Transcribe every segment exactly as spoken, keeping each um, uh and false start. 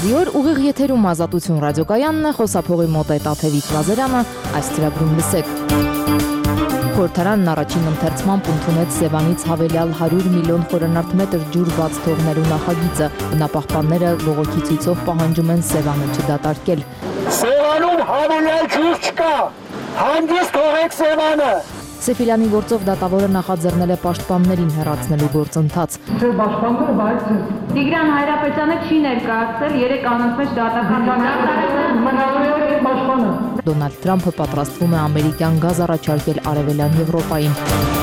Բարի օր, ուղիղ եթերում Ազատություն ռադիոկայանն է, խոսափողի մոտ է Տաթևիկ Լազարյանը, այս ծրագրում լսեք։ Խորհրդարանն առաջին ընթերցմամբ ընդունեց Սևանից հավելյալ հարյուր միլիոն խորանարդ մետր ջուր բաց թողնելու նախագիծը։ Բնապահպանները բողոքի ցույցով պահանջում են Սևանը չդատարկել։ Սևանում հավելյալ ջուր չկա, հանգիստ թողեք Սևանը։ Սեֆիլյանի գործով դատավորը նախաձեռնել է պաշտպաններին հեռացնելու գործընթաց։ Չէ, պաշտպանները բայց Տիգրան Հայրապետյանը չի ներկայացել երեք անոնց մեջ դատական պաշտպանը։ Դոնալդ Թրամփը պատրաստվում է ամերիկյան գազ առաջարկել Արևելյան Եվրոպային։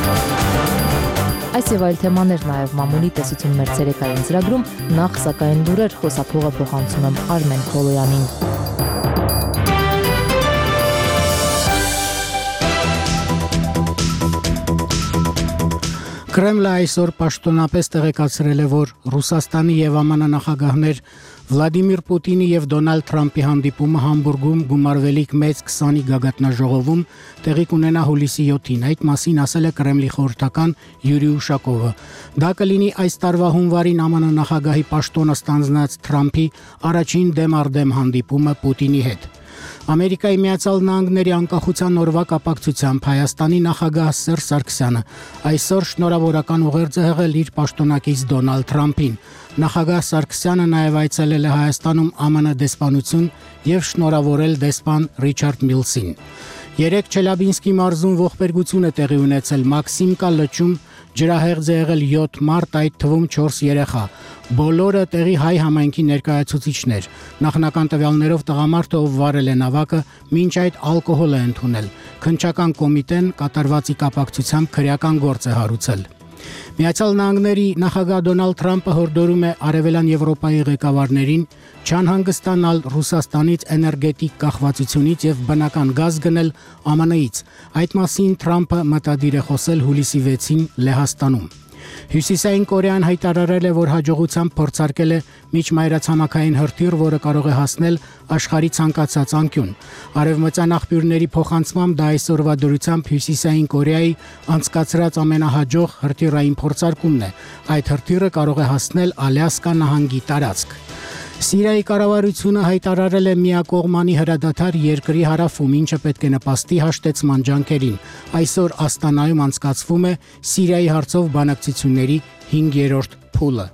Այս եւ այլ թեմաներ նաեւ մամուլի տեսություն մեր ցերեկային ծրագրում, նախ սակայն լուրեր, խոսափողը փոխանցում եմ Արմեն Քոլոյանին։ Կրեմլը այսօր պաշտոնապես տեղեկացրել է, որ Ռուսաստանի եւ ԱՄՆ նախագահներ Վլադիմիր Պուտինի եւ Դոնալդ Թրամփի հանդիպումը Համբուրգում գումարվելիք մեծ քսանի գագաթնաժողովում տեղի կունենա հուլիսի յոթին։ Այդ մասին ասել է Կրեմլի խորհրդական Յուրի Ուշակովը։ Դա կլինի այս տարվա հունվարին ԱՄՆ նախագահի պաշտոնը ստանձնած Թրամփի առաջին դեմ առ դեմ հանդիպումը Պուտինի հետ։ Ամերիկայի Միացյալ Նահանգների անկախության օրվա կապակցությամբ Հայաստանի նախագահ Սերժ Սարգսյանը այսօր շնորհավորական ուղերձ է հղել իր պաշտոնակից Դոնալդ Թրամփին։ Նախագահ Սարգսյանը նաև այցելել է Հայաստանում ԱՄՆ դեսպանություն եւ շնորհավորել դեսպան Ռիչարդ Միլսին։ Երեք Չելաբինսկի մարզում ողբերգություն է տեղի ունեցել Մաքսիմկա լճում ջրահեղձ է եղել յոթ մարդ, այդ թվում չորս երեխա։ Բոլորը տեղի հայ համայնքի ներկայացուցիչներ։ Նախնական տվյալներով տղամարդը, ով վարել է նավակը, մինչ այդ ալկոհոլ է ընդունել։ Քննչական կոմիտեն կատարվածի կապակցությամբ քրեական գործ է հարուցել։ Միացյալ Նահանգների նախագահ Դոնալդ Թրամփը հորդորում է Արևելյան Եվրոպայի ղեկավարներին չանհանգստանալ Ռուսաստանից էներգետիկ կախվածությունից եւ բնական գազ գնել ԱՄՆ-ից։ Այդ մասին Թրամփը մտադիր է խոսել հուլիսի վեցին Լեհաստանում։ Հյուսիսային Կորեան հայտարարել է, որ հաջողությամբ փորձարկել է միջմայրացամաքային հրթիռ, որը կարող է հասնել աշխարհի ցանկացած անկյուն։ Արևմտյան աղբյուրների փոխանցմամբ դա այսօրվա դրությամբ Հյուսիսային Կորեայի անցկացրած ամենահաջող հրթիռային փորձարկումն է։ Այդ հրթիռը կարող է հասնել Ալյասկա նահանգի տարածք։ Սիրիայի կառավարությունը հայտարարել է միակողմանի հրադադար երկրի հարավում, ինչը պետք է նպաստի հաշտեցման ջանքերին։ Այսօր Աստանայում անցկացվում է Սիրիայի հարցով բանակցությունների հինգերորդ փուլը։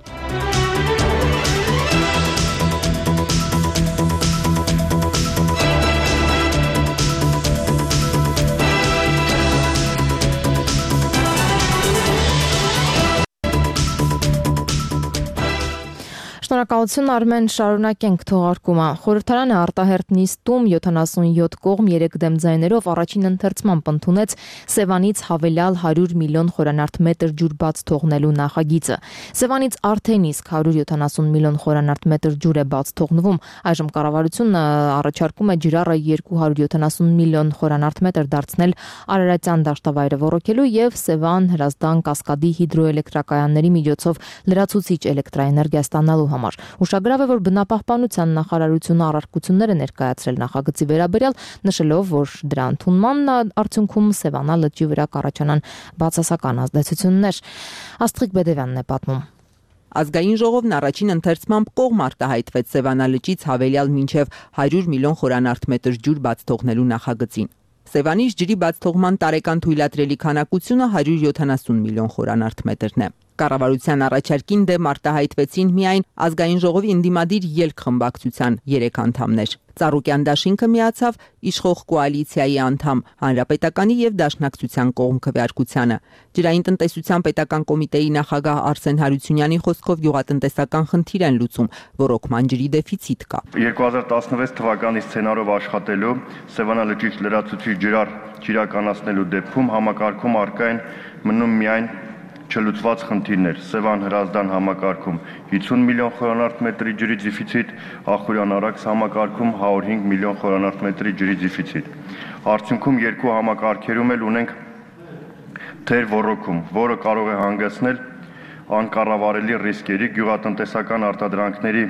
Շնորհակալություն Արմեն, շարունակենք թողարկումը։ Խորհրդարանը արտահերթ նիստում յոթանասունյոթ կողմ երեք դեմ ձայներով առաջին ընթերցմամբ ընդունեց Սևանից հավելյալ հարյուր միլիոն խորանարդ մետր ջուր բաց թողնելու նախագիծը։ Սևանից արդեն իսկ հարյուր յոթանասուն միլիոն խորանարդ մետր ջուր է բաց թողնվում։ Այժմ կառավարությունը առաջարկում է ջրառը երկու հարյուր յոթանասուն միլիոն խորանարդ մետր դարձնել Արարատյան դաշտավայրը ոռոգելու եւ Սևան, Հրազդան, Կասկադի հիդրոէլեկտրակայանների միջոցով լրացուցիչ էլեկտրաէներգիա ստանալու համար։ Ուշագրավ է, որ բնապահպանության նախարարությունը առարկություններ է ներկայացրել նախագծի վերաբերյալ, նշելով, որ դրա ընդունման արդյունքում Սևանա լճի վրա կառաջանան բացասական ազդեցություններ։ Աստղիկ Բեդևյանն է պատմում։ Ազգային ժողովն առաջին ընթերցմամբ կողմ արտահայտվեց Սևանա լճից հավելյալ մինչև հարյուր միլիոն խորանարդ մետր ջուր բաց թողնելու նախագծին։ Սևանից ջրի բաց թողման տարեկան թույլատրելի քանակությունը հարյուր յոթանասուն միլիոն խորանարդ մետրն է։ Կառավարության առաջարկին դեմ արտահայտվեցին միայն ազգային ժողովի ընդդիմադիր ելք խմբակցության երեք անդամներ։ Ծառուկյան դաշինքը միացավ իշխող կոալիցիայի անդամ Հանրապետականի եւ Դաշնակցության կողմ քվեարկությանը։ Ջրային տնտեսության պետական կոմիտեի նախագահ Արսեն Հարությունյանի խոսքով գյուղատնտեսական խնդիր են լուծում, ռոռոկման ջրի դեֆիցիտ կա։ երկու հազար տասնվեց թվականի սցենարով աշխատելու Սևանա լճի լրացուցիչ ջրառ իրականացնելու դեպքում համակարգում առկա են մնում միայն չլուծված խնդիրներ։ Սևան Հրազդան համակարգում հիսուն միլիոն խորանարդ մետրի ջրի դեֆիցիտ, Ախուրյան Արաքս համակարգում հարյուր հինգ միլիոն խորանարդ մետրի ջրի դեֆիցիտ։ Արդյունքում երկու համակարգերում էլ ունենք թեր ոռոգում, որը կարող է հանգեցնել անկառավարելի ռիսկերի, գյուղատնտեսական արտադրանքների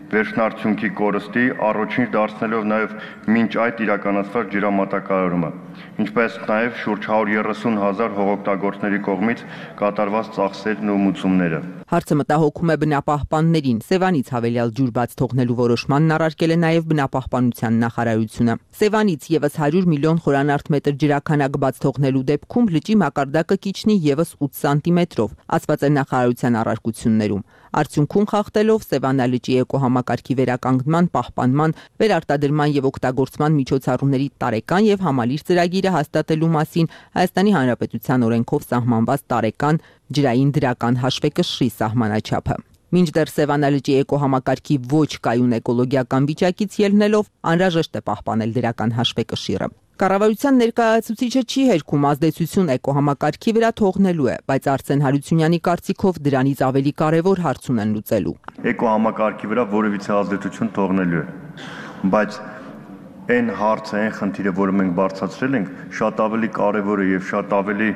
վերջնարդյունքի կորստի, առաջին դարձնելով նաև մինչ այդ իրականացված ջրամատակարարումը։ ինչպես նաև շուրջ հարյուր երեսուն հազար հողօգտագործների կողմից կատարված ծախսերն ու մուծումները։ Հարցը մտահոգում է բնապահպաններին։ Սևանից հավելյալ ջուր բաց թողնելու որոշմանն առարկել է նաև բնապահպանության նախարարությունը։ Սևանից եւս հարյուր միլիոն խորանարդ մետր ջրաքանակ բաց թողնելու դեպքում լճի մակարդակը կիջնի եւս ութ սանտիմետրով, ասված է նախարարության առարկություններում։ Արդյունքում խախտելով Սևանա լճի էկոհամակարգի վերականգնման, պահպանման, վերարտադրման եւ օգտագործման միջոցառումների տարեկան եւ համալիր ծրագիրը հաստատելու մասին Հայաստանի Հանրապետության օրենքով սահմանված տարեկան ջրային դրական հաշվեկշռի սահմանաչափը։ Մինչդեռ Սևանա լճի էկոհամակարգի ոչ կայուն էկոլոգիական վիճակից ելնելով անհրաժեշտ է պահպանել դրական հաշվեկշիռը։ Կառավարության ներկայացուցիչը չի հերքում ազդեցություն էկոհամակարգի վրա թողնելու է, բայց Արսեն Հարությունյանի կարծիքով դրանից ավելի կարևոր հարց ունեն լուծելու։ Էկոհամակարգի վրա որևիցե ազդեցություն թողնելու է, բայց այն հարցը, այն խնդիրը, որը մենք բարձրացրել ենք, շատ ավելի կարևոր է եւ շատ ավելի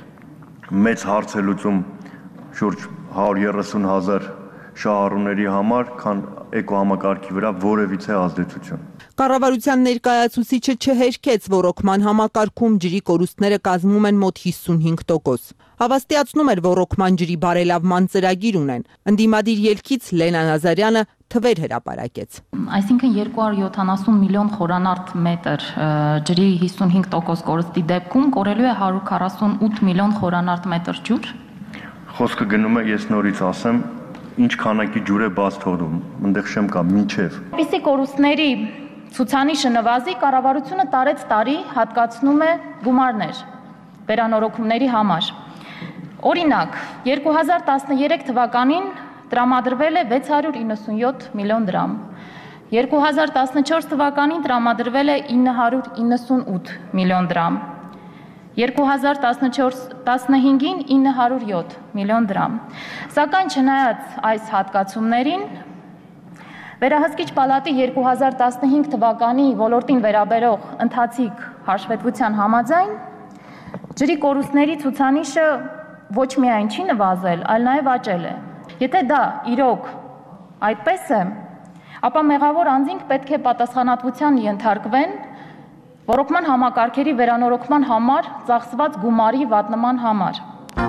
մեծ հարց է լուծում շուրջ հարյուր երեսուն հազար շահառուների համար, քան էկոհամակարգի վրա որևիցե ազդեցություն։ Կառավարության ներկայացուցիչը չհերքեց ռոռոկման համակարգում ջրի կորուստները կազմում են մոտ հիսունհինգ տոկոս։ Հավաստիացնում էր ռոռոկման ջրի բարելավման ծրագիր ունեն։ Ընդդիմադիր ելքից Լենա Նազարյանը թվեր հրապարակեց։ Այսինքն երկու հարյուր յոթանասուն միլիոն խորանարդ մետր ջրի հիսունհինգ տոկոս կորստի դեպքում կորելու է հարյուր քառասունութ միլիոն խորանարդ մետր ջուր։ Խոսքը գնում է, ես նորից ասեմ, ինչ քանակի ջուր է բաց թողնում, այնտեղ շեմ կա մինչև։ Այսպիսի կորուստների ցուցանիշը նվազի, կառավարությունը տարեց տարի հատկացնում է գումարներ վերանորոգումների համար։ Օրինակ, երկու հազար տասներեք թվականին տրամադրվել է վեց հարյուր իննսունյոթ միլիոն դրամ, երկու հազար տասնչորս թվականին տրամադրվել է ինը հարյուր իննսունութ միլիոն դրամ, երկու հազար տասնհինգին ինը հարյուր յոթ միլիոն դրամ։ Սակայն չնայած այս հատկացումներին, Վերահսկիչ պալատի երկու հազար տասնհինգ թվականի ոլորտին վերաբերող ընթացիկ հաշվետվության համաձայն ջրի կորուստների ցուցանիշը ոչ միայն չի նվազել, այլ նաև աճել է։ Եթե դա իրոք այդպես է, ապա մեղավոր անձինք պետք է պատասխանատվության ենթարկվեն ռոռոկման համակարգերի վերանորոգման համար ծախսված գումարի վատնման համար։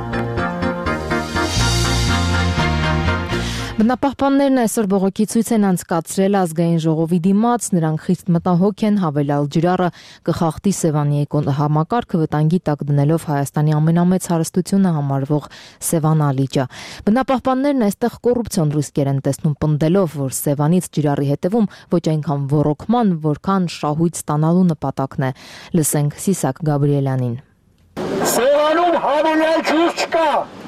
Բնապահպաններն այսօր բողոքի ցույց են անցկացրել ազգային ժողովի դիմաց, նրանք խիստ մտահոգ են հավելյալ ջրառը կխախտի Սևանի էկոհամակարգը վտանգի տակ դնելով Հայաստանի ամենամեծ հարստությունը համարվող Սևանա լիճը։ Բնապահպաններն այստեղ կոռուպցիոն ռիսկեր են տեսնում, պնդելով, որ Սևանից ջրառի հետևում ոչ այնքան ռոռոկման, որքան շահույթ ստանալու նպատակն է։ Լսենք Սիսակ Գաբրիելյանին։ Սևանում հավելյալ ջուր չկա։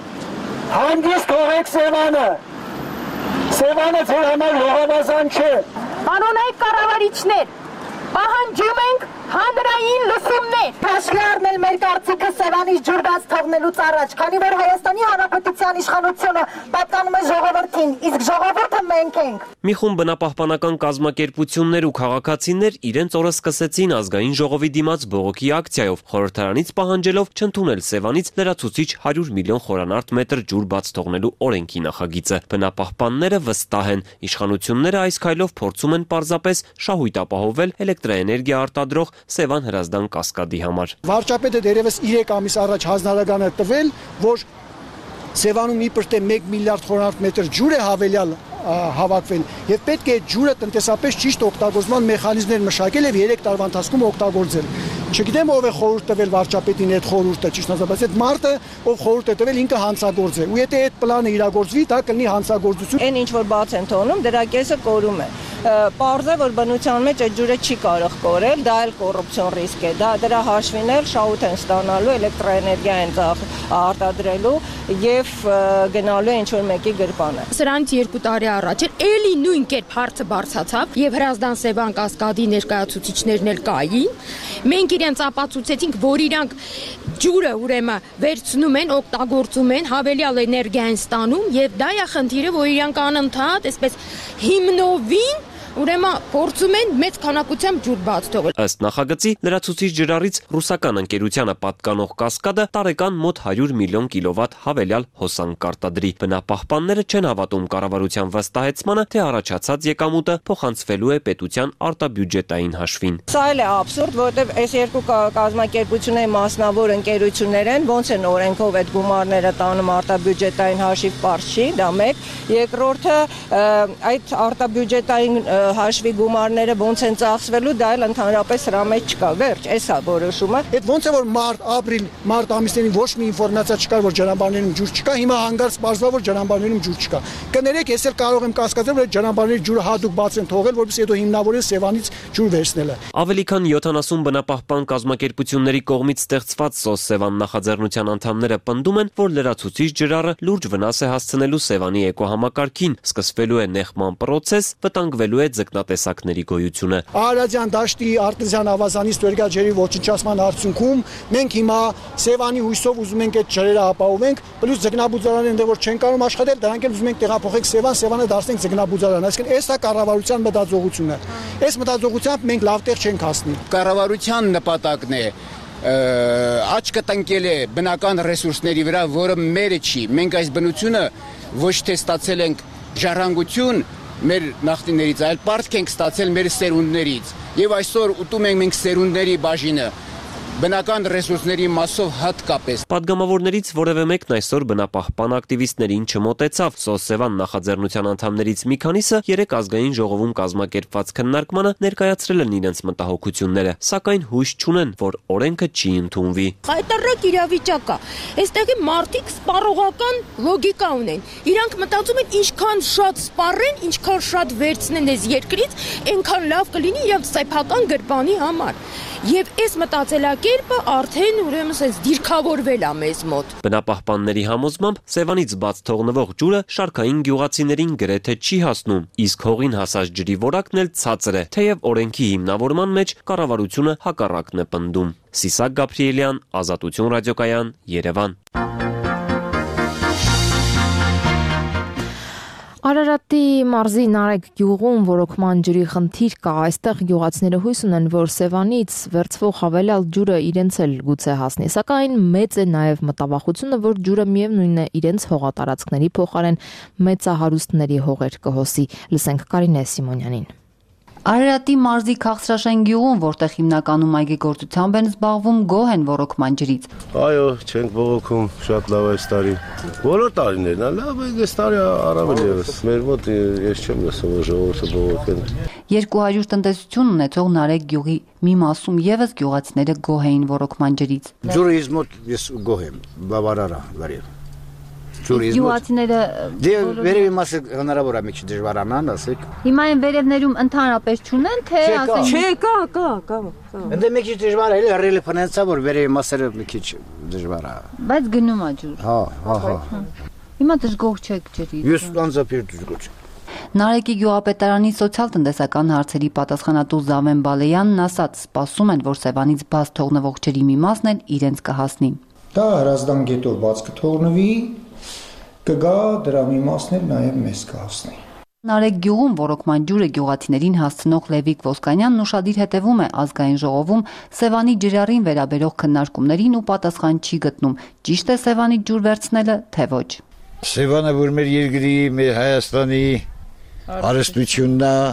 Հանգիստ թողեք Սևանը։ Սևանը ձեր համար հողավազան չէ։ Կանոնայք կառավարիչներ, պահանջում ենք հանրային լսումներ։ Հաշվի առնել մեր կարծիքը Սևանից ջուր բաց թողնելուց առաջ, քանի որ Հայաստանի Հանրապետության իշխանությունը պատկանում է ժողովրդին, իսկ ժողովուրդը մենք ենք։ Մի խումբ բնապահպանական կազմակերպություններ ու քաղաքացիներ իրենց օրը սկսեցին ազգային ժողովի դիմաց բողոքի ակցիայով, խորհրդարանից պահանջելով չընդունել Սևանից լրացուցիչ հարյուր միլիոն խորանարդ մետր ջուր բաց թողնելու օրենքի նախագիծը։ Բնապահպանները վստահ են, իշխանությունները այս քայլով փորձում են պարզապես շահույթ ապահովել էլեկտրաէներգիա արտադրող Սևան Հրազդան կասկադի համար։ Վարչապետը դերևս երեք ամիս առաջ հանձնարարական է տվել, որ Սևանում իբր թե մեկ միլիարդ խորանարդ մետր ջուր է հավելյալ հավաքվել եւ պետք է ջուրը տնտեսապես ճիշտ օգտագործման մեխանիզմներ մշակել եւ երեք տարվա ընթացքում օգտագործել։ Չգիտեմ ով է խորհուրդ տվել վարչապետին այդ խորհուրդը, ճիշտ ասած, բայց այդ մարդը ով խորհուրդ է տվել ինքը հանցագործ է։ Ու եթե այդ պլանը իրագործվի, դա կլինի հանցագործություն։ Այն ինչ որ բաց են թողնում, դրա կեսը կորում է։ Պարզ է, որ բնության մեջ այդ ջուրը չի կարող կորել, դա էլ կոռուպցիոն ռիսկ է։ Դա դրա հաշվին էլ շահույթ են ստանալու, էլեկտրաէներգիա են արտադրելու եւ գնալու ինչ որ մեկի գրպանը։ Սրանից երկու տարի առաջ էլի նույն կերպ հարցը բարձրացավ եւ Հրազդան Սևան կասկադի ներկայացուցիչներն էլ կային։ Մենք իրենց ապացուցեցինք, որ իրանք ջուրը ուրեմն վերցնում են, օգտագործում են, հավելյալ էներգիա են ստանում եւ դա է խնդիրը, որ իրանք անընդհատ այսպես հիմնովին ուրեմն փորձում են մեծ քանակությամբ ջուր բաց թողել։ Ըստ նախագծի, լրացուցիչ ջրառից ռուսական ընկերությանը պատկանող կասկադը տարեկան մոտ հարյուր միլիոն կիլովատ հավելյալ հոսանք կարտադրի։ Բնապահպանները չեն հավատում կառավարության վստահեցմանը, թե առաջացած եկամուտը փոխանցվելու է պետության արտաբյուջետային հաշվին։ Սա էլ է աբսուրդ, որովհետև այս երկու կազմակերպությունների մասնավոր ընկերություններ են, ոնց են օրենքով այդ գումարները տանում արտաբյուջետային հաշիվ, պարզ չի, դա մեկ։ Երկրորդը, այդ արտաբյուջետային հաշվի գումարները ոնց են ծախսվելու, դա էլ ընդհանրապես հրա մեջ չկա, վերջ, այս է որոշումը։ Այդ ոնց է որ մարտ, ապրիլ, մարտ ամիսներին ոչ մի ինֆորմացիա չկար, որ ջրամբարներում ջուր չկա, հիմա հանգարց պարզվա, որ ջրամբարներում ջուր չկա։ Կներեք, ես էլ կարող եմ կասկածել, որ այդ ջրամբարների ջուրը հատուկ բաց են թողել, որպեսզի հետո հիմնավորեն Սևանից ջուր վերցնելը։ Ավելի քան յոթանասուն բնապահպան կազմակերպությունների կողմից ստեղծված Սոս-Սևան նախաձեռնության անդամները պնդում են, որ լրացուցիչ ջրառը լուրջ վնաս է հասցնելու Սևանի էկոհամակարգին, սկսվելու է նեղման պրոցես, վտանգվելու է ձկնատեսակների գոյությունը։ Արարատյան դաշտի արտեզյան ավազանի ստորգա ջրի ոչնչացման արդյունքում մենք հիմա Սևանի հույսով ուզում ենք այդ ջրերը ապահովենք, պլյուս ձկնաբուծարանները, որ չեն կարող աշխատել, դրանք էլ ուզում ենք տեղափոխենք Սևան, Սևանը դարձնենք ձկնաբուծարան։ Այսինքն այս է կառավարության մտածողությունը։ Այս մտածողությամբ մենք լավ տեղ չենք հասնի։ Կառավարության նպատակն է աչքը տնկել է բնական ռեսուրսների վրա, որը մերը չի։ Մենք այս բնությունը ոչ թե ստացել ենք ժառանգություն մեր նախնիներից, այլ պարտք ենք ստացել մեր սերունդներից։ Եվ այսօր ուտում ենք մենք սերունդների բաժինը բնական ռեսուրսների մասով հատկապես։ Պատգամավորներից որևէ մեկն այսօր բնապահպան ակտիվիստներին չմոտեցավ։ Սոս-Սևան նախաձեռնության անդամներից մի քանիսը երեք ազգային ժողովում կազմակերպված քննարկմանը ներկայացրել են իրենց մտահոգությունները, սակայն հույս չունեն, որ օրենքը չի ընդունվի։ Խայտարակ իրավիճակ է։ Այստեղի մարդիկ սպառողական լոգիկա ունեն։ Իրանք մտածում են ինչքան շատ սպառեն, ինչքան շատ վերցնեն այս երկրից, այնքան լավ կլինի իրենց սեփական գրպանի համար։ Եվ այս մտածելակերպը արդեն ուրեմն այս դիրքավորվել է մեզ մոտ։ Բնապահպանների համոզմամբ Սևանից բաց թողնվող ջուրը շարքային գյուղացիներին գրեթե չի հասնում, իսկ հողին հասած ջրի որակն էլ ցածր է, թեև օրենքի հիմնավորման մեջ կառավարությունը հակառակն է պնդում։ Սիսակ Գաբրիելյան, Ազատություն ռադիոկայան, Երևան։ Արարատի մարզի Նարեկ գյուղում ռոռոկման ջրի խնդիր կա, այստեղ գյուղացիները հույս ունեն, որ Սևանից վերցվող հավելյալ ջուրը իրենց էլ գուցե հասնի, սակայն մեծ է նաև մտավախությունը, որ ջուրը միևնույնն է իրենց հողատարածքների փոխարեն մեծահարուստների հողեր կհոսի։ Լսենք Կարինե Սիմոնյանին։ Արարատի մարզի Քաղցրաշեն գյուղում, որտեղ հիմնականում այգեգործությամբ են զբաղվում, գոհ են ռոռոկման ջրից։ Այո, չենք բողոքում, շատ լավ է այս տարի։ Բոլոր տարիներն են, լավ է, այս տարի առավել ևս։ Մեր մոտ ես չեմ լսում, որ ժողովուրդը բողոքեն։ երկու հարյուր տնտեսություն ունեցող Նարեկ գյուղի մի մասում եւս գյուղացիները գոհ էին ռոռոկման ջրից։ Ջուրը ինձ մոտ ես գոհ եմ, բավարար է, բարև։ Գյուղացիները դե վերևի մասը հնարավոր է մի քիչ դժվարանան, ասեք։ Հիմա այն վերևներում ընդհանրապես չունեն, թե ասեն։ Չէ, կա, կա, կա, կա։ Ընդ մի քիչ դժվար է, էլի հրելի փնեցա, որ վերևի մասերը մի քիչ դժվար է։ Բայց գնում է ջուր։ Հա, հա, հա։ Հիմա դժգոհ չեք ջրից։ Ես անձամբ դժգոհ չեմ։ Նարեկի գյուղապետարանի սոցիալ-տնտեսական հարցերի պատասխանատու Զավեն Բալեյանն ասաց, սպասում են, որ Սևանից բաց թողնվող ջրի մի մասն էլ իրենց կհասնի։ Դա հրազդան գետով բաց կթողնվի, կգա դրա մի մասն էլ նաև մեզ կհասնի։ Նարեկ գյուղում ռոռոկման ջուրը գյուղացիներին հասցնող Լևիկ Ոսկանյանն ուշադիր հետևում է ազգային ժողովում Սևանի ջրառին վերաբերող քննարկումներին ու պատասխան չի գտնում։ Ճիշտ է Սևանի ջուր վերցնելը, թե ոչ։ Սևանը որ մեր երկրի, մեր Հայաստանի հարստությունն է,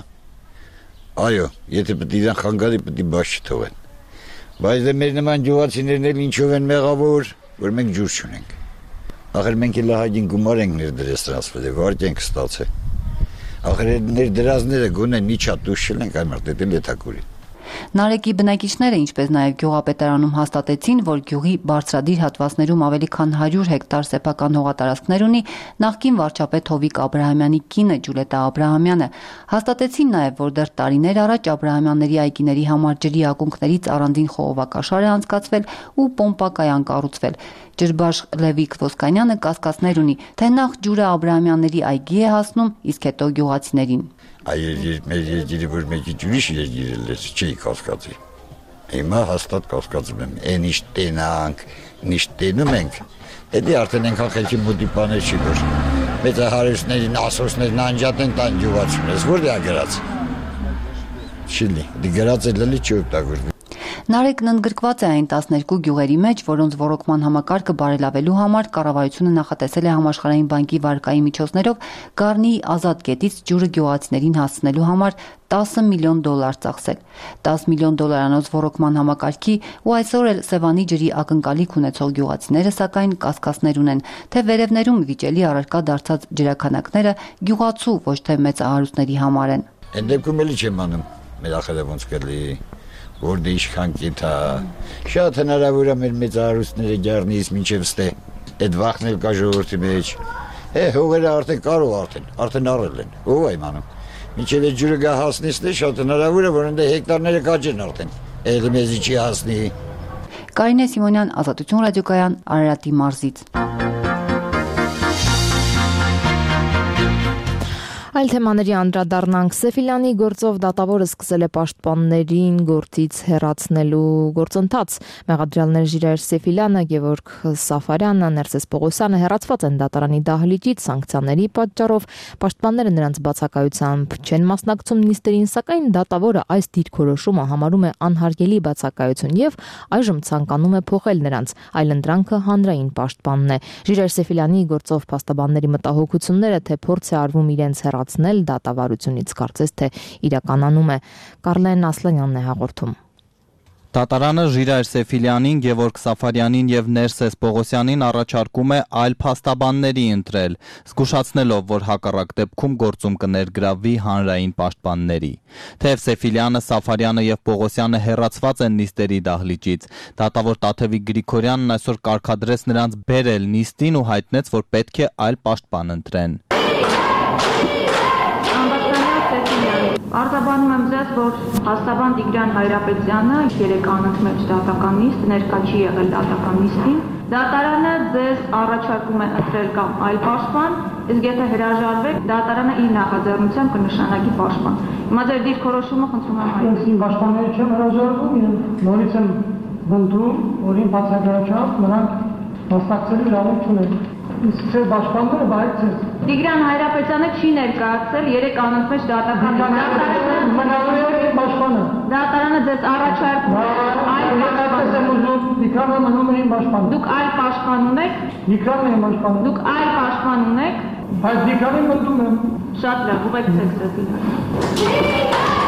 այո, եթե պետք է իրան խանգարի, պետք է բաց չթողեն։ Բայց դե մեր նման գյուղացիներն էլ ինչով են մեղավոր, որ մենք ջուր չունենք։ Ախր մենք էլ ահագին գումար ենք ներդրել տրանսպորտի, վարկ ենք ստացել։ Ախր ներդրածները գոնե նիչա դուշել ենք այլ մարդ դել եթակուրի։ Նարեկի բնակիչները, ինչպես նաև գյուղապետարանում հաստատեցին, որ գյուղի բարձրադիր հատվածներում ավելի քան հարյուր հեկտար սեփական հողատարածքներ ունի նախկին վարչապետ Հովիկ Աբրահամյանի կինը Ջուլետա Աբրահամյանը։ Հաստատեցին նաև, որ դեռ տարիներ առաջ Աբրահամյանների այգիների համար ջրի ակունքներից առանձին խողովակաշար է անցկացվել ու պոմպակայան կառուցվել։ Ջրբաշխ Լևիկ Ոսկանյանը կասկածներ ունի, թե նախ ջուրը Աբրահամյանների այգի է հասնում, իսկ հետո գյուղացիներին։ Այ մեր երկիրը որ մեկի ջուրիշ երկիրել է, չի կասկածի։ Հիմա հաստատ կասկածում եմ, այն ինչ տենանք, ինչ տենում ենք, էդի արդեն ենքան խելքի մուտի պաներ չի, որ մեծահարուսներին, ասոսներին անջատեն տան գյուղացին, ես որ դյա գրած։ Չի լի, գրած է լի չի օգտագործվում։ Նարեկն ընդգրկված է այն տասներկու գյուղերի մեջ, որոնց ռոռոկման համակարգը բարելավելու համար կառավարությունը նախատեսել է Համաշխարհային բանկի վարկայի միջոցներով Գառնիի ազատ գետից ջուրը գյուղացիներին հասցնելու համար տասը միլիոն դոլար ծախսել։ տասը միլիոն դոլարանոց ռոռոկման համակարգի ու այսօր էլ Սևանի ջրի ակնկալիք ունեցող գյուղացիները սակայն կասկածներ ունեն, թե վերևներում վիճելի առարկա դարձած ջրաքանակները գյուղացու ոչ թե մեծահարուստների համար են։ Այն դեպքում էլի չեմ անում, մեր ախելը ոնց կլի որ դե իշխան կիթա շատ հնարավոր է մեր մեծահարուստները Գառնիից մինչև ստե այդ վախն էլ կա ժողովրդի մեջ է հողերը արդեն կարող արդեն արդեն առել են ով է իմանում մինչև այդ ջուրը գա հասնի ստե շատ հնարավոր է որ ընդ հեկտարները կաճեն արդեն այլ մեզի չի հասնի Կարինե Սիմոնյան, Ազատություն ռադիոկայան, Արարատի մարզից։ Այլ թեմաների անդրադառնանք Սեֆիլյանի գործով դատավորը սկսել է պաշտպաններին գործից հեռացնելու գործընթաց։ Մեղադրյալներ Ժիրայր Սեֆիլյանը, Գևորգ Սաֆարյանը, Ներսես Պողոսյանը հեռացված են դատարանի դահլիճից սանկցիաների պատճառով։ Պաշտպանները նրանց բացակայությամբ չեն մասնակցում նիստերին, սակայն դատավորը այս դիրքորոշումը համարում է անհարգելի բացակայություն եւ այժմ ցանկանում է փոխել նրանց։ Այլընտրանքը հանրային պաշտպանն է։ Ժիրայր Սեֆիլյանի գործով փաստաբանների մտահոգությունները, թե փորձ է արվում իրենց հեռացնել դատավարությունից, կարծես թե իրականանում է։ Կարլեն Ասլանյանն է հաղորդում։ Դատարանը Ժիրայր Սեֆիլյանին, Գևորգ Սաֆարյանին եւ Ներսես Պողոսյանին առաջարկում է այլ փաստաբանների ընտրել, զգուշացնելով, որ հակառակ դեպքում գործում կներգրավվի հանրային պաշտպանների։ Թեև Սեֆիլյանը, Սաֆարյանը եւ Պողոսյանը հեռացված են նիստերի դահլիճից, դատավոր Տաթևիկ Գրիգորյանն այսօր կարգադրեց նրանց բերել նիստին ու հայտնեց, որ պետք է այլ պաշտպան ընտրեն։ Արձագանքում եմ ձեզ, որ փաստաբան Տիգրան Հայրապետյանը երեք անընդմեջ դատական նիստ ներկա չի եղել դատական նիստին։ Դատարանը ձեզ առաջարկում է ընտրել կամ այլ պաշտպան, իսկ եթե հրաժարվեք, դատարանը իր նախաձեռնությամբ կնշանակի պաշտպան։ Հիմա ձեր դիրքորոշումը խնդրում եմ հայտնել։ Իմ պաշտպանները չեմ հրաժարվում, նորից եմ բնդում, որ իմ բացակայությամբ նրանք մասնակցելու իրավունք չունեն։ Իսկ չէ պաշտպանները բայցես։ Տիգրան Հայրապետյանը չի ներկայացել երեք անընդմեջ դատական պաշտպանը։ Դատարանը ձեզ առաջարկում է այլ պաշտպան։ Դուք այլ պաշտպան ունեք։ Դիքրանն եմ պաշտպանը։ Դուք այլ պաշտպան ունեք։ Բայց դիքրանին մտնում եմ։ Շատ լավ, ուղեկցեք Սեֆիլյանին։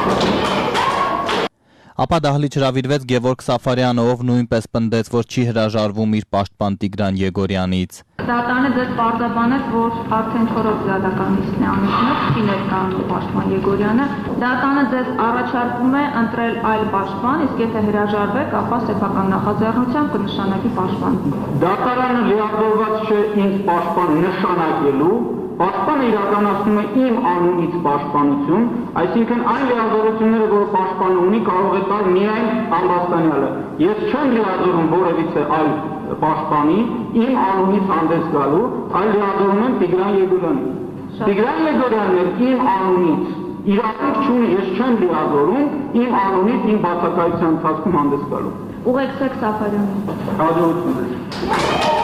Ապա դահլիճ հրավիրվեց Գևորգ Սաֆարյանը, ով նույնպես պնդեց, որ չի հրաժարվում իր պաշտպան Տիգրան Եգորյանից։ Դատարանը ձեզ պարզաբանեց, որ արդեն չորրորդ դատական նիստն է անցնում, չի ներկայանում պաշտպան Եգորյանը։ Դատարանը ձեզ առաջարկում է ընտրել այլ պաշտպան, իսկ եթե հրաժարվեք, ապա սեփական նախաձեռնությամբ կնշանակի պաշտպան։ Դատարանը լիավորված չէ ինձ պաշտպան նշանակելու, պաշտպանը իրականացնում է իմ անունից պաշտպանություն, այսինքն այն լիազորությունները, որ պաշտպանը ունի, կարող է տալ միայն Ամբաստանյանը։ Ես չեմ լիազորում որևիցե այլ պաշտպանի իմ անունից հանդես գալու, այլ լիազորում եմ Տիգրան Եգորյանին։ Տիգրան Եգորյանն էլ իմ անունից իրավունք չունի, ես չեմ լիազորում իմ անունից իմ բացակայության ընթացքում հանդես գալու։ Ուղեկցեք Սաֆարյանին։ Հաջողություն։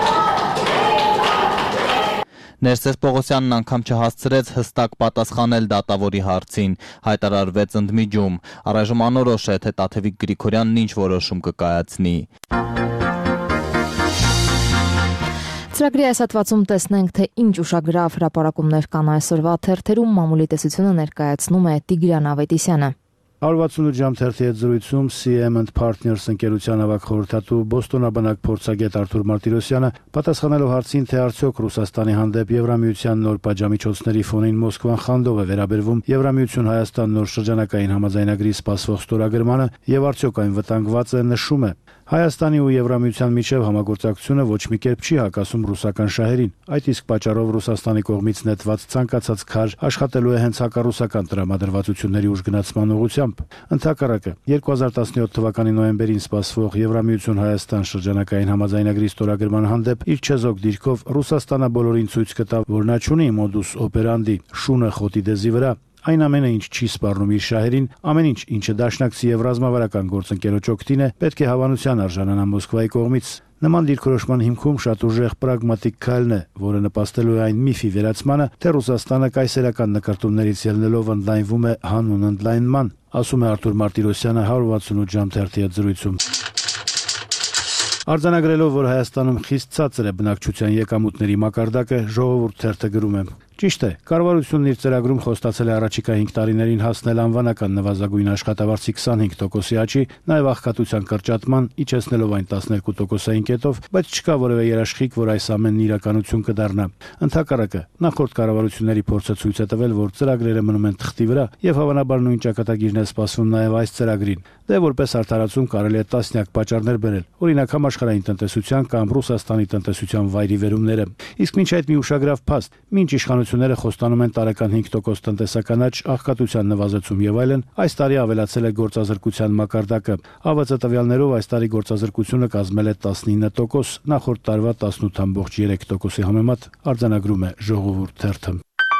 Ներսես Պողոսյանն անգամ չհասցրեց հստակ պատասխանել դատավորի հարցին, հայտարարվեց ընդմիջում։ Առայժմ անորոշ է, թե Տաթևիկ Գրիգորյանն ինչ որոշում կկայացնի։ Ծրագրի այս հատվածում տեսնենք, թե ինչ ուշագրավ հրապարակումներ կան այսօրվա թերթերում, մամուլի տեսությունը ներկայացնում է Տիգրան Ավետիսյանը։ one hundred sixty-eight ժամ թերթի հետ զրույցում C M and Partners ընկերության ավագ խորհրդատու բոստոնաբնակ փորձագետ Արթուր Մարտիրոսյանը պատասխանելով հարցին, թե արդյոք Ռուսաստանի հանդեպ Եվրամիության նոր պատժամիջոցների ֆոնին Մոսկվան խանդով է վերաբերվում Եվրամիություն-Հայաստան նոր շրջանակային համաձայնագրի սպասվող ստորագրմանը եւ արդյոք այն վտանգված է, նշում է. Հայաստանի ու Եվրամիության միջև համագործակցությունը ոչ մի կերպ չի հակասում ռուսական շահերին։ Այդ իսկ պատճառով Ռուսաստանի կողմից նետված ցանկացած քար աշխատելու է հենց հակառուսական տրամադրվածությունների ուժգնացման ուղղությամբ։ Ընդհակառակը երկու հազար տասնյոթ թվականի նոյեմբերին սպասվող Եվրամիություն-Հայաստան շրջանակային համաձայնագրի ստորագրման հանդեպ իր չեզոք դիրքով Ռուսաստանը բոլորին ցույց կտա, որ նա չունի մոդուս օպերանդի, շունը խոտի դեզի վրա։ Այն ամենը, ինչ չի սպառնում իր շահերին, ամեն ինչ, ինչը դաշնակցի եւ ռազմավարական գործընկերոջ օգտին է, պետք է հավանության արժանանա Մոսկվայի կողմից։ Նման դիրքորոշման հիմքում շատ ուժեղ պրագմատիկ քայլն է, որը նպաստելու է այն միֆի վերացմանը, թե Ռուսաստանը կայսերական նկարտումներից ելնելով ընդլայնվում է հանուն ընդլայնման։ ասում է Արթուր Մարտիրոսյանը one sixty-eight ժամ թերթի հետ զրույցում։ Արձանագրելով, որ Հայաստանում խիստ ցածր է բնակչության եկամուտների մակարդակը, Ժողովուրդ թերթը գրում է. Ճիշտ է, կառավարությունն իր ծրագրում խոստացել է առաջիկա հինգ տարիներին հասնել անվանական նվազագույն աշխատավարձի twenty-five տոկոսի աճի, նաև աղքատության կրճատման, իջեցնելով այն twelve տոկոսային կետով, բայց չկա որևէ երաշխիք, որ այս ամենն իրականություն կդառնա։ Ընդհակառակը, նախորդ կառավարությունների փորձը ցույց է տվել, որ ծրագրերը մնում են թղթի վրա, եւ հավանաբար նույն ճակատագիրն է սպասվում նաև այս ծրագրին։ Դե որպես արդարացում կարելի է տասնյակ պատճառներ բերել, օրինակ համաշխարհային տնտեսության կամ Ռուսաստանի տնտեսության վայրիվերումները։ Իսկ մինչ այդ մի ուշագրավ փաստ, մինչ իշխանությունները խոստանում են տարեկան five տոկոս տնտեսական աճ, աղքատության նվազեցում եւ այլն, այս տարի ավելացել է գործազրկության մակարդակը։ A V C տվյալներով այս տարի գործազրկությունը կազմել է nineteen տոկոս, նախորդ տարվա eighteen point three տոկոսի համեմատ, արձանագրում է Ժողովուրդ թերթը։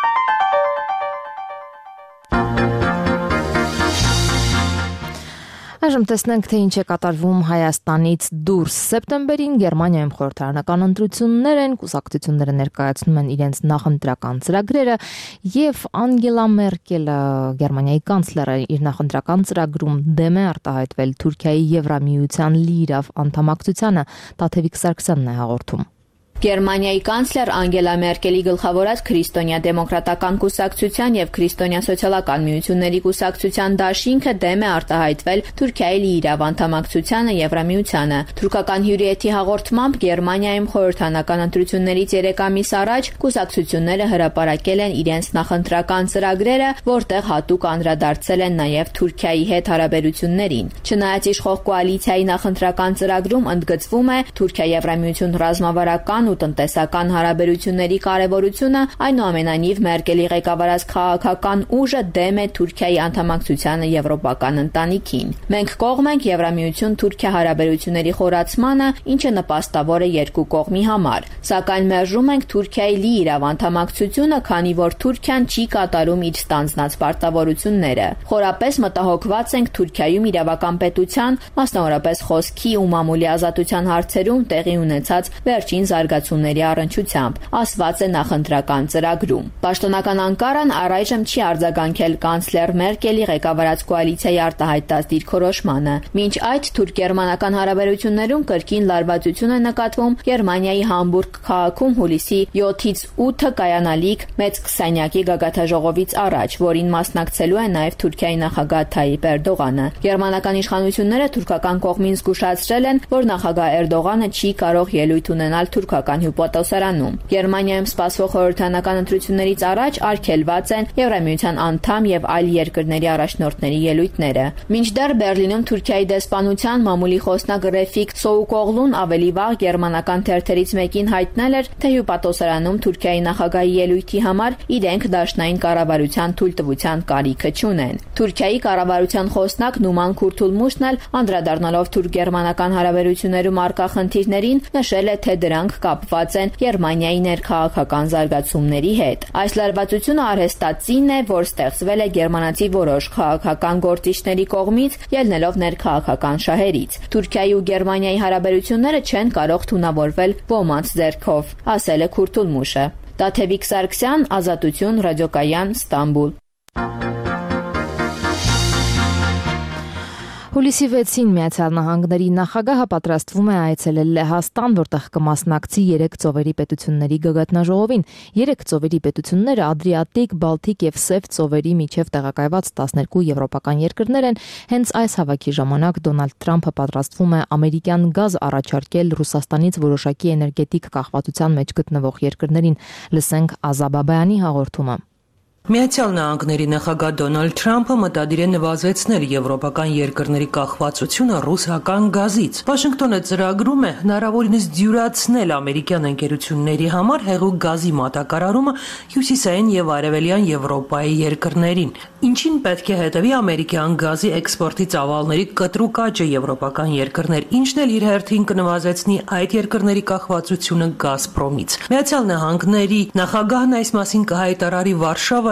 Այժմ տեսնենք, թե ինչ է կատարվում Հայաստանից դուրս։ Սեպտեմբերին Գերմանիայում խորհրդարանական ընտրություններ են, կուսակցությունները ներկայացնում են իրենց նախընտրական ծրագրերը եւ Անգելա Մերկելը, Գերմանիայի կանցլերը, իր նախընտրական ծրագրում դեմ է արտահայտվել Թուրքիայի Եվրամիության լիիրավ անդամակցությանը, Տաթևիկ Սարգսյանն է հաղորդում։ Գերմանիայի կանցլեր Անգելա Մերկելի գլխավորած Քրիստոնյա դեմոկրատական կուսակցության եւ Քրիստոնյա սոցիալական միությունների կուսակցության դաշինքը դեմ է արտահայտվել Թուրքիայի լիիրավ անդամակցությանը Եվրամիությանը։ Թուրքական հյուրիեթի հաղորդմամբ Գերմանիայում խորհրդարանական ընտրություններից երեք ամիս առաջ կուսակցությունները հրապարակել են իրենց նախընտրական ծրագրերը, որտեղ հատուկ անդրադարձել են նաեւ Թուրքիայի հետ հարաբերություններին։ Չնայած իշխող կոալիցիայի նախընտրական ծրագրում ընդգծվում է Թուրքիա-Եվրամիություն ռազմավարական ու տնտեսական հարաբերությունների կարևորությունը, այնուամենայնիվ Մերկելի ղեկավարած քաղաքական ուժը դեմ է Թուրքիայի անդամակցությանը եվրոպական ընտանիքին։ Մենք կողմ ենք Եվրամիություն-Թուրքիա հարաբերությունների խորացմանը, ինչը նպաստավոր է երկու կողմի համար, սակայն մերժում ենք Թուրքիայի լիիրավ անդամակցությունը, քանի որ Թուրքիան չի կատարում իր ստանձնած պարտավորությունները։ Խորապես մտահոգված ենք Թուրքիայում իրավական պետության, մասնավորապես խոսքի ու մամուլի ազատության հարցերում տեղի ունեցած վերջին զարգացումների առնչությամբ, ասված է նախընտրական ծրագրում։ Պաշտոնական Անկարան առայժմ չի արձագանքել կանցլեր Մերկելի ղեկավարած կոալիցիայի արտահայտած դիրքորոշմանը։ Մինչ այդ թուրք-գերմանական հարաբերություններում կրկին լարվածություն է նկատվում Գերմանիայի Համբուրգ քաղաքում հուլիսի յոթից ութը կայանալիք մեծ քսանյակի գագաթաժողովից առաջ, որին մասնակցելու է նաև Թուրքիայի նախագահ Թայիպ Էրդողանը։ Գերմանական իշխանությունները թուրքական կողմին զգուշացրել են, որ նախագահ Էրդողանը չի կարող ելույթ ունենալ թուրքական հյուպատոսարանում։ Գերմանիայում սպասվող խորհրդարանական ընտրություններից առաջ արգելված են Եվրամիության անդամ եւ այլ երկրների առաջնորդների ելույթները։ Մինչդեռ Բերլինում Թուրքիայի դեսպանության մամուլի խոսնակ Ռեֆիկ Սոուկօղլուն ավելի վաղ գերմանական թերթերից մեկին հայտնել էր, թե հյուպատոսարանում Թուրքիայի նախագահի ելույթի համար իրենք դաշնային կառավարության թույլտվության կարիքը չունեն։ Թուրքիայի կառավարության խոսնակ Նուման Քուրթուլմուշն էլ անդրադառնալով թուրք-գերմանական հարաբերություններում առկա խնդիրներին նշել է, թե դրանք կապված են Գերմանիայի ներքաղաքական զարգացումների հետ։ Այս լարվածությունը արհեստածին է, որ ստեղծվել է գերմանացի որոշ քաղաքական գործիչների կողմից, ելնելով ներքաղաքական շահերից։ Թուրքիայի ու Գերմանիայի հարաբերությունները չեն կարող թունավորվել ոմանց ձեռքով, ասել է Քուրթուլմուշը։ Տաթևիկ Սարգսյան, Ազատություն, ռադիոկայան, Ստամբուլ։ Հուլիսի վեցին Միացյալ Նահանգների նախագահը պատրաստվում է այցելել Լեհաստան, որտեղ կմասնակցի երեք ծովերի պետությունների գագաթնաժողովին։ Երեք ծովերի պետությունները Ադրիատիկ, Բալթիկ եւ Սև ծովերի միջև տեղակայված տասներկու եվրոպական երկրներ են։ Հենց այս հավաքի ժամանակ Դոնալդ Թրամփը պատրաստվում է ամերիկյան գազ առաջարկել Ռուսաստանից որոշակի էներգետիկ կախվածության մեջ գտնվող երկրներին։ Լսենք Ազաբաբայանի հաղորդումը։ Միացյալ Նահանգների նախագահ Դոնալդ Թրամփը մտադիր է նվազեցնել եվրոպական երկրների կախվածությունը ռուսական գազից։ Վաշինգտոնը ծրագրում է հնարավորինս դյուրացնել ամերիկյան ընկերությունների համար հեղուկ գազի մատակարարումը հյուսիսային եւ արևելյան Եվրոպայի երկրներին, ինչին պետք է հետևի ամերիկյան գազի էքսպորտի ծավալների կտրուկ աճը եվրոպական երկրներ, ինչն էլ իր հերթին կնվազեցնի այդ երկրների կախվածությունը Գազպրոմից։ Միացյալ Նահանգների նախագահն այս մասին կհայտարարի Վարշավայում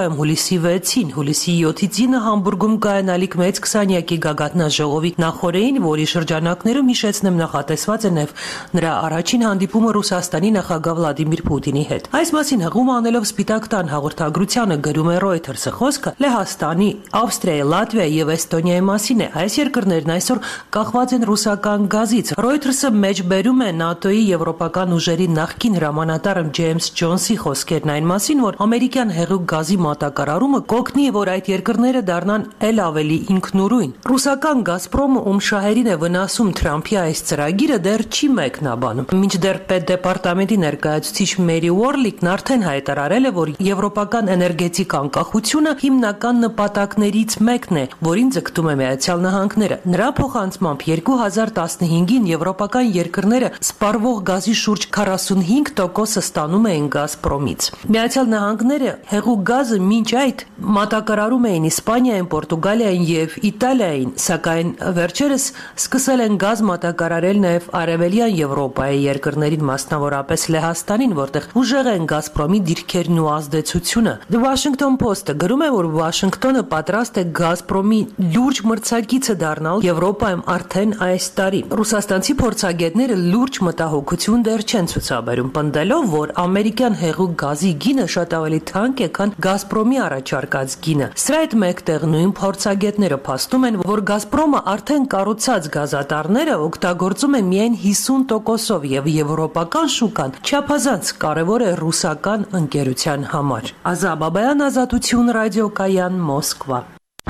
Եվրոպայում հուլիսի վեցին, հուլիսի յոթից ինը Համբուրգում կայանալիք մեծ քսանյակի գագաթնաժողովի նախօրեին, որի շրջանակներում հիշեցնեմ նախատեսված է նաև նրա առաջին հանդիպումը Ռուսաստանի նախագահ Վլադիմիր Պուտինի հետ։ Այս մասին հղում անելով Սպիտակ տան հաղորդագրությանը գրում է Reuters-ը, խոսքը Լեհաստանի, Ավստրիայի, Լատվիայի եւ Էստոնիայի մասին է։ Այս երկրներն այսօր կախված են ռուսական գազից։ Reuters-ը մեջբերում է ՆԱՏՕ-ի եվրոպական ուժերի նախկին հրամանատար Ջեյմս Ջոնսի խոսքերն այն մասին, որ ամերիկյան հեղուկ գազի մատակարարումը կօգնի, որ այդ երկրները դառնան ել ավելի ինքնուրույն։ Ռուսական Գազպրոմը, ում շահերին է վնասում Թրամփի այս ծրագիրը, դեռ չի մեկնաբանում։ Մինչդեռ Պետդեպարտամենտի ներկայացուցիչ Մերի Ուորլիկն արդեն հայտարարել է, որ եվրոպական էներգետիկ անկախությունը հիմնական նպատակներից մեկն է, որին ձգտում է Միացյալ Նահանգները։ Նրա փոխանցմամբ երկու հազար տասնհինգին եվրոպական երկրները սպառվող գազի շուրջ քառասունհինգ տոկոսը ստանում էին Գազպրոմից։ Միացյալ Նահանգները հեղուկ գազը մինչ այդ մատակարարում էին Իսպանիային, Պորտուգալիային եւ Իտալիային, սակայն վերջերս սկսել են գազ մատակարարել նաեւ Արևելյան Եվրոպայի երկրներին, մասնավորապես Լեհաստանին, որտեղ ուժեղ են Գազպրոմի դիրքերն ու ազդեցությունը։ The Washington Post-ը գրում է, որ Վաշինգտոնը պատրաստ է Գազպրոմի լուրջ մրցակիցը դառնալ Եվրոպայում արդեն այս տարի։ Ռուսաստանցի փորձագետները լուրջ մտահոգություն դեռ չեն ցուցաբերում, պնդելով, որ ամերիկյան հեղուկ գազի գինը շատ ավելի թանկ է, քան Գազպրոմի առաջարկած գինը։ Սրա հետ մեկտեղ նույն փորձագետները փաստում են, որ Գազպրոմը արդեն կառուցած գազատարները օգտագործում է միայն հիսուն տոկոսով եւ եվրոպական շուկան չափազանց կարեւոր է ռուսական ընկերության համար։ Ազա Բաբայան, Ազատություն, ռադիոկայան, Մոսկվա։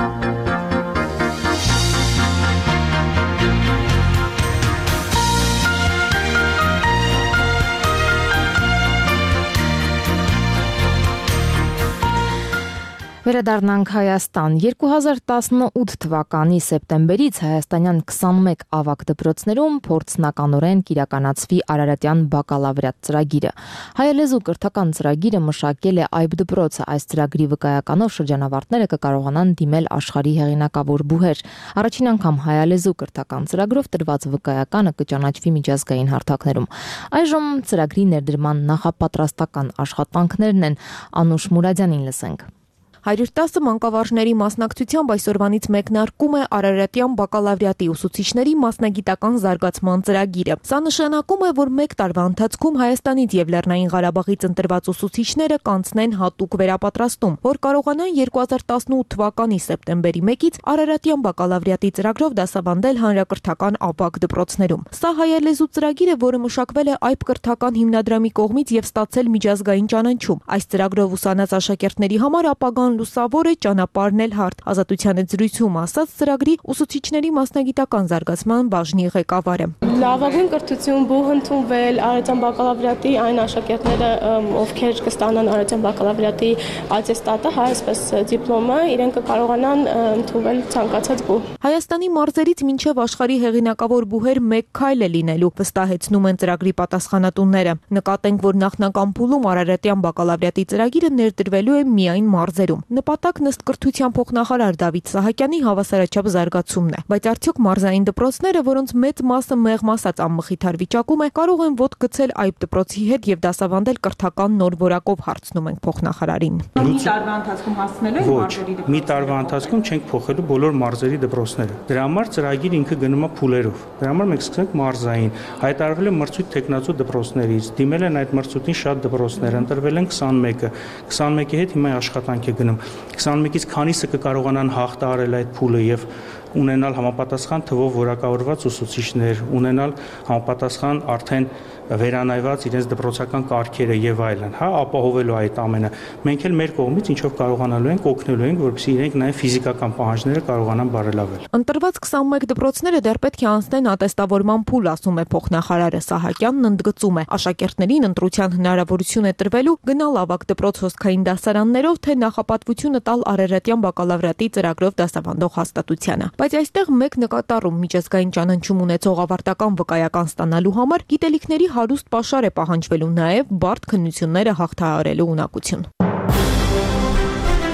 Վերադառնանք Հայաստան։ երկու հազար տասնութ թվականի սեպտեմբերից հայաստանյան քսանմեկ ավագ դպրոցներում փորձնականորեն կիրականացվի Արարատյան բակալավրիատ ծրագիրը։ Հայալեզու կրթական ծրագիրը մշակել է Այբ դպրոցը։ Այս ծրագրի վկայականով շրջանավարտները կկարողանան դիմել աշխարհի հեղինակավոր բուհեր։ Առաջին անգամ հայալեզու կրթական ծրագրով տրված վկայականը կճանաչվի միջազգային հարթակներում։ Այժմ ծրագրի ներդրման նախապատրաստական աշխատանքներն են։ Անուշ Մուրադյանին լսենք։ հարյուր տասը մանկավարժների մասնակցությամբ այսօրվանից մեկնարկում է Արարատյան բակալավրիատի ուսուցիչների մասնագիտական զարգացման ծրագիրը։ Սա նշանակում է, որ մեկ տարվա ընթացքում Հայաստանից եւ Լեռնային Ղարաբաղից ընտրված ուսուցիչները կանցնեն հատուկ վերապատրաստում, որ կարողանան երկու հազար տասնութ թվականի սեպտեմբերի մեկից Արարատյան բակալավրիատի ծրագրով դասավանդել հանրակրթական ավագ դպրոցներում։ Սա հայալեզու ծրագիր է, որը մշակվել է Այբ կրթական հիմնադրամի կողմից եւ ստացել միջազգային ճանաչում։ Այս ծրագրով ուսանած աշակերտների համար ապագան լուսավոր է, ճանապարհն էլ հարթ։ Ազատության զրույցում ասաց ծրագրի ուսուցիչների մասնագիտական զարգացման բաժնի ղեկավարը։ Լավագույն կրթություն բուհ ընդունվել Արարատյան բակալավրիատի այն աշակերտները, ովքեր կստանան Արարատյան բակալավրիատի ատեստատը, հա, այսպես դիպլոմը, իրենք կկարողանան ընդունվել ցանկացած բուհ։ Հայաստանի մարզերից մինչև աշխարհի հեղինակավոր բուհեր մեկ քայլ է լինելու, վստահեցնում են ծրագրի պատասխանատուները։ Նկատենք, որ նախնական փուլում Արարատյան բակալավրիատի ծրագիրը ներդրվելու է միայն մարզերում։ Նպատակն ըստ կրթության փոխնախարար Դավիթ Սահակյանի հավասարաչափ զարգացումն է, բայց արդյոք մարզային դպրոցները, որոնց մեծ մասը մեղմ ասած անմխիթար վիճակում է, կարող են ոտք գցել Այբ դպրոցի հետ եւ դասավանդել կրթական նոր որակով, հարցնում ենք փոխնախարարին։ Մի տարվա ընթացքում հասնելու են մարզերի դպրոցները։ Մի տարվա ընթացքում չենք փոխելու բոլոր մարզերի դպրոցները։ Դրա համար ծրագիրը ինքը գնում է փուլերով։ Դրա համար մենք սկսենք մարզային, հայտարարվել է մրցույթ տեխնացու դպրոցներից, դիմել են այդ մրցույթին շատ դպրոցներ, ընտրվել են քսանմեկը։ քսանմեկի հետ հիմա աշխատանք է գնում։ քսանմեկից քանիսը կկարողանան հաղթահարել այդ փուլը եւ ունենալ համապատասխան թվով որակավորված ուսուցիչներ, ունենալ համապատասխան արդեն վերանայված իրենց դպրոցական կարգերը եւ այլն, հա, ապահովելու այդ ամենը։ Մենք էլ մեր կողմից ինչով կարողանալու ենք օգնելու ենք, որպեսզի իրենք նաեւ ֆիզիկական պահանջները կարողանան բարելավել։ Ընտրված քսանմեկ դպրոցները դեռ պետք է անցնեն ատեստավորման փուլ, ասում է փոխնախարարը Սահակյանն, ընդգծում է, աշակերտներին ընտրության հնարավորություն է տրվելու գնալ ավագ դպրոց հոսքային դասարաններով, թե նախապատվությունը տալ Արարատյան բակալավրիատի ծրագրով դասավանդող հաստատությանը։ Բայց այստեղ մեկ նկատառում միջազգային ճանաչում ունեցող ավարտական վկայական ստանալու համար գիտելիքների հարուստ պաշար է պահանջվելու, նաև բարդ քննությունները հաղթահարելու ունակություն։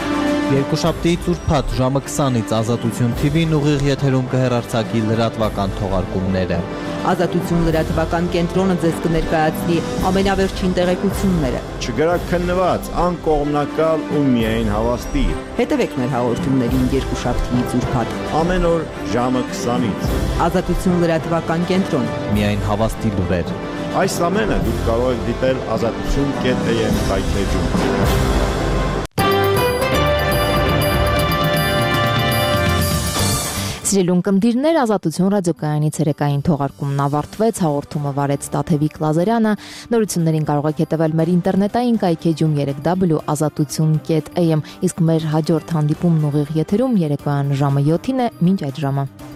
Երկուշաբթիից ուրբաթ ժամը քսանից Ազատություն թի վին ուղիղ եթերում կհեռարձակի լրատվական թողարկումները։ Ազատություն լրատվական կենտրոնը ձեզ կներկայացնի ամենավերջին տեղեկությունները։ Չգրաքննված, անկողմնակալ ու միայն հավաստի։ Հետևեք մեր հաղորդումներին երկուշաբթիից ուրբաթ ամեն օր ժամը քսանից։ Ազատություն լրատվական կենտրոն։ Միայն հավաստի լուրեր։ Այս ամենը դուք կարող եք դիտել ազատություն կետ էյ էմ հայտնեջում։ Սիրելուն կնդիրներ, Ազատություն ռադիոկայանի ցերեկային թողարկումն ավարտվեց, հաղորդումը վարեց Տաթևիկ Լազարյանը, նորություններին կարող եք հետևել մեր ինտերնետային կայքեջում երեք դաբլյու ազատություն կետ էյ էմ, իսկ մեր հաջորդ հանդիպումն ուղիղ եթերում երեկոյան ժամը յոթին է, մինչ այդ ժամը։